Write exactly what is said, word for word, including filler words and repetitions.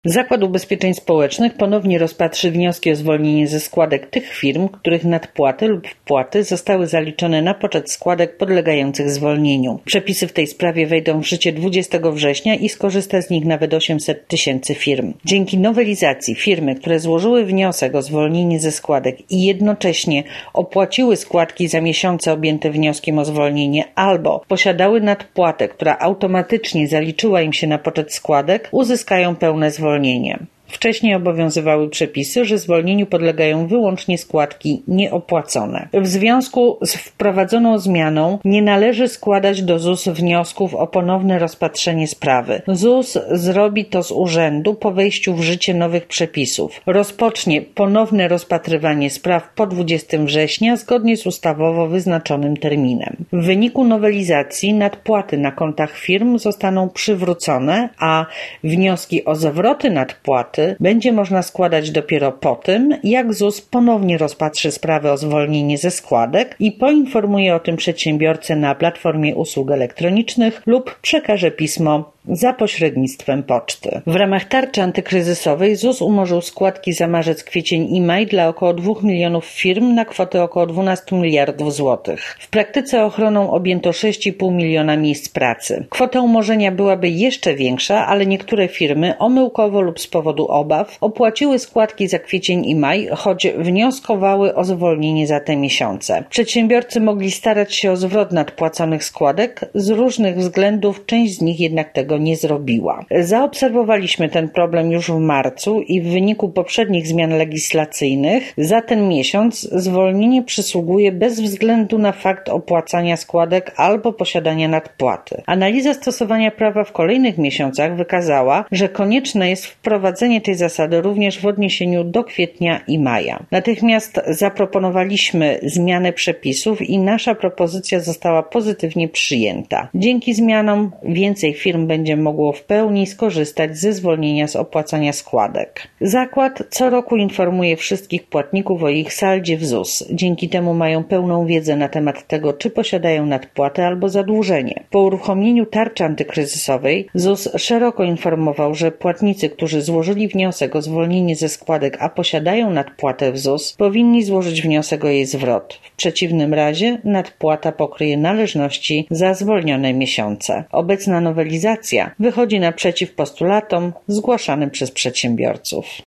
Zakład Ubezpieczeń Społecznych ponownie rozpatrzy wnioski o zwolnienie ze składek tych firm, których nadpłaty lub wpłaty zostały zaliczone na poczet składek podlegających zwolnieniu. Przepisy w tej sprawie wejdą w życie dwudziestego września i skorzysta z nich nawet osiemset tysięcy firm. Dzięki nowelizacji firmy, które złożyły wniosek o zwolnienie ze składek i jednocześnie opłaciły składki za miesiące objęte wnioskiem o zwolnienie albo posiadały nadpłatę, która automatycznie zaliczyła im się na poczet składek, uzyskają pełne zwolnienie. Wcześniej obowiązywały przepisy, że zwolnieniu podlegają wyłącznie składki nieopłacone. W związku z wprowadzoną zmianą nie należy składać do Z U S wniosków o ponowne rozpatrzenie sprawy. Z U S zrobi to z urzędu po wejściu w życie nowych przepisów. Rozpocznie ponowne rozpatrywanie spraw po dwudziestego września zgodnie z ustawowo wyznaczonym terminem. W wyniku nowelizacji nadpłaty na kontach firm zostaną przywrócone, a wnioski o zwroty nadpłaty będzie można składać dopiero po tym, jak Z U S ponownie rozpatrzy sprawę o zwolnienie ze składek i poinformuje o tym przedsiębiorcę na platformie usług elektronicznych lub przekaże pismo za pośrednictwem poczty. W ramach tarczy antykryzysowej Z U S umorzył składki za marzec, kwiecień i maj dla około dwóch milionów firm na kwotę około dwanaście miliardów złotych. W praktyce ochroną objęto sześć i pół miliona miejsc pracy. Kwota umorzenia byłaby jeszcze większa, ale niektóre firmy omyłkowo lub z powodu obaw opłaciły składki za kwiecień i maj, choć wnioskowały o zwolnienie za te miesiące. Przedsiębiorcy mogli starać się o zwrot nadpłaconych składek, z różnych względów część z nich jednak tego nie zrobiła. Zaobserwowaliśmy ten problem już w marcu i w wyniku poprzednich zmian legislacyjnych za ten miesiąc zwolnienie przysługuje bez względu na fakt opłacania składek albo posiadania nadpłaty. Analiza stosowania prawa w kolejnych miesiącach wykazała, że konieczne jest wprowadzenie tej zasady również w odniesieniu do kwietnia i maja. Natychmiast zaproponowaliśmy zmianę przepisów i nasza propozycja została pozytywnie przyjęta. Dzięki zmianom więcej firm będzie mogło w pełni skorzystać ze zwolnienia z opłacania składek. Zakład co roku informuje wszystkich płatników o ich saldzie w Z U S. Dzięki temu mają pełną wiedzę na temat tego, czy posiadają nadpłatę albo zadłużenie. Po uruchomieniu tarczy antykryzysowej Z U S szeroko informował, że płatnicy, którzy złożyli wniosek o zwolnienie ze składek, a posiadają nadpłatę w Z U S, powinni złożyć wniosek o jej zwrot. W przeciwnym razie nadpłata pokryje należności za zwolnione miesiące. Obecna nowelizacja wychodzi naprzeciw postulatom zgłaszanym przez przedsiębiorców.